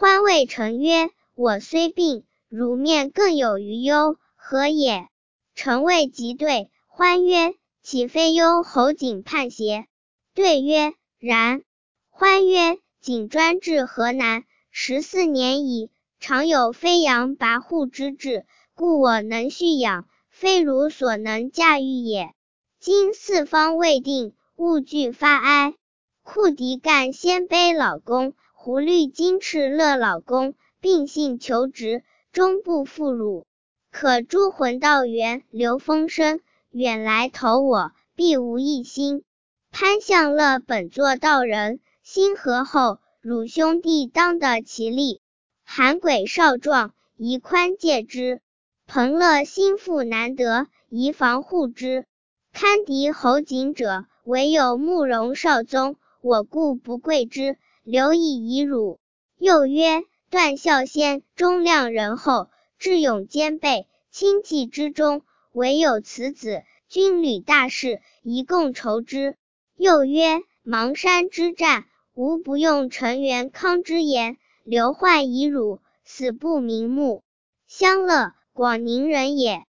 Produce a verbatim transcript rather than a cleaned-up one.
欢谓臣曰：我虽病，汝面更有余忧，何也？臣谓即对。欢曰：岂非忧侯景叛邪？对曰：然。欢曰：景专治河南十四年矣，常有飞扬跋扈之志，故我能蓄养，非汝所能驾驭也。今四方未定，勿惧发哀。库狄干鲜卑老公，胡律金翅乐老公，并信求职，终不负汝。可诸魂道元流风声，远来投我，必无一心。潘向乐本作道人，心和厚，汝兄弟当得其力。韩轨少壮，宜宽戒之。彭乐心腹难得，宜防护之。堪敌侯景者，唯有慕容少宗，我故不贵之，留以遗汝。又曰：段孝先忠亮仁厚，智勇兼备，亲戚之中，唯有此子，军旅大事，宜共筹之。又曰：邙山之战，吾不用陈元康之言，刘患以汝，死不瞑目。相乐，广宁人也。